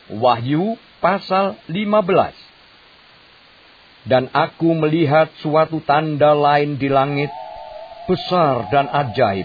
Wahyu pasal 15. Dan aku melihat suatu tanda lain di langit, besar dan ajaib.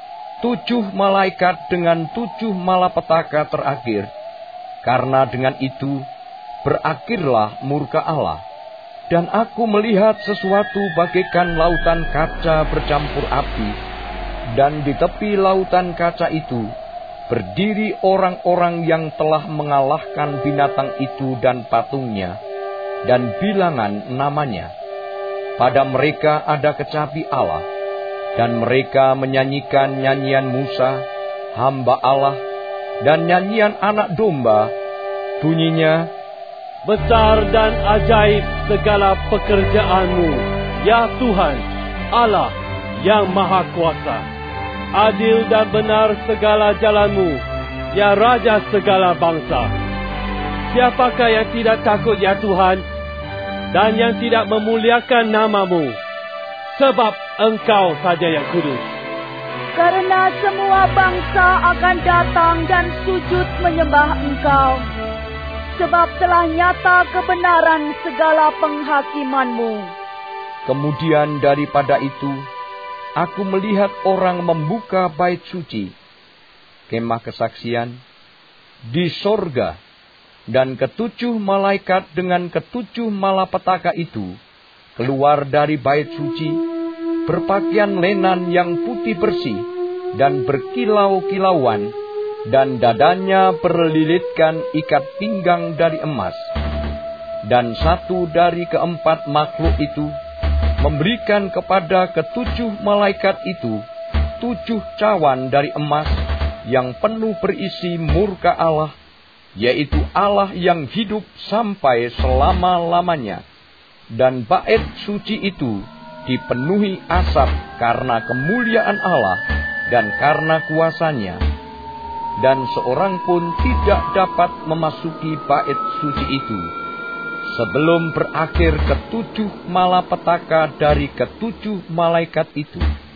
7 malaikat dengan 7 malapetaka terakhir, karena dengan itu berakhirlah murka Allah. Dan aku melihat sesuatu bagaikan lautan kaca bercampur api, dan di tepi lautan kaca itu berdiri orang-orang yang telah mengalahkan binatang itu dan patungnya, dan bilangan namanya. Pada mereka ada kecapi Allah, dan mereka menyanyikan nyanyian Musa, hamba Allah, dan nyanyian anak domba. Bunyinya, besar dan ajaib segala pekerjaanmu, ya Tuhan, Allah yang Maha Kuasa. Adil dan benar segala jalanmu, ya Raja segala bangsa. Siapakah yang tidak takut, ya Tuhan, dan yang tidak memuliakan namamu? Sebab Engkau saja yang kudus. Karena semua bangsa akan datang dan sujud menyembah Engkau, sebab telah nyata kebenaran segala penghakimanmu. Kemudian daripada itu, aku melihat orang membuka bait suci, kemah kesaksian, di sorga, dan ke-7 malaikat dengan ke-7 malapetaka itu keluar dari bait suci, berpakaian lenan yang putih bersih dan berkilau-kilauan, dan dadanya berlilitkan ikat pinggang dari emas. Dan satu dari ke-4 makhluk itu memberikan kepada ke-7 malaikat itu 7 cawan dari emas yang penuh berisi murka Allah, yaitu Allah yang hidup sampai selama-lamanya. Dan bait suci itu dipenuhi asap karena kemuliaan Allah dan karena kuasanya. Dan seorang pun tidak dapat memasuki bait suci itu sebelum berakhir ke-7 malapetaka dari ke-7 malaikat itu.